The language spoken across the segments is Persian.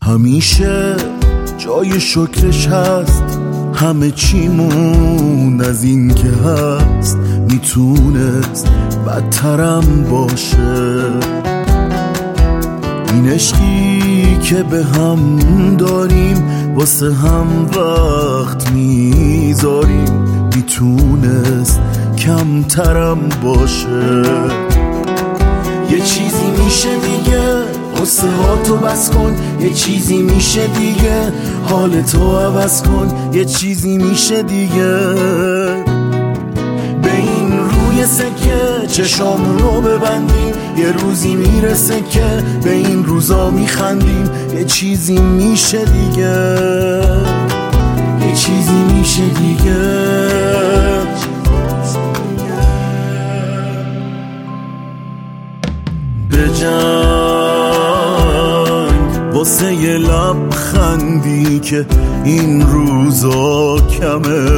همیشه جای شکرش هست، همه چیمون از این که هست میتونست بدترم باشه. این عشقی که به هم داریم واسه هم وقت میذاریم میتونست کمترم باشه. یه چیزی میشه دیگه قصه ها تو بس کن، یه چیزی میشه دیگه حالتو عوض کن، یه چیزی میشه دیگه به این روی سکه چشامونو ببندیم، یه روزی میرسه که به این روزا میخندیم، یه چیزی میشه دیگه، یه چیزی میشه دیگه. بجنگ واسه یه لبخندی که این روزا کمه،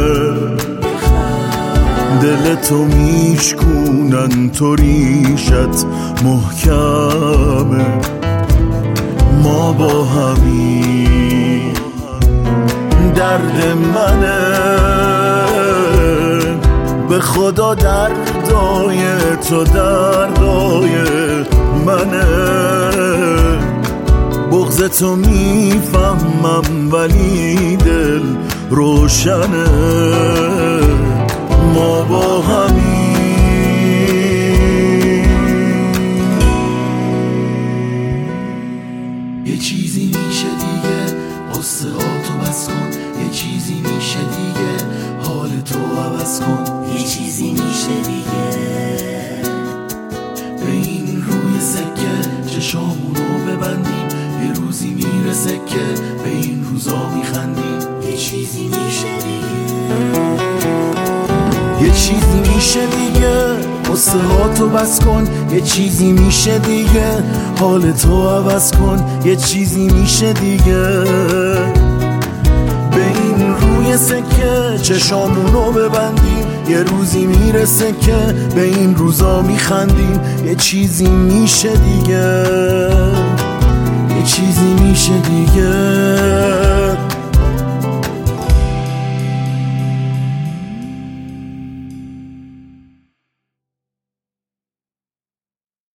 دلتو میشکونن تو ریشت محکمه. ما با همین درد منه، به خدا دردای تو دردای منه. بغض تو میفهمم ولی دل روشنه. ما با همین یه چیزی میشه دیگه قصه ها تو بس کن، یه چیزی میشه دیگه حالتو عوض کن، یه چیزی میشه دیگه به این روی سکه چشامونو ببندیم، یه روزی میرسه که به این روزا میخندیم، یه چیزی میشه دیگه، یه چیزی میشه دیگه قصه ها تو بس کن، یه چیزی میشه دیگه حالتو عوض کن، یه چیزی میشه دیگه به این روی سکه چشامونو ببندیم، یه روزی میرسه که به این روزا میخندیم، یه چیزی میشه دیگه، یه چیزی میشه دیگه.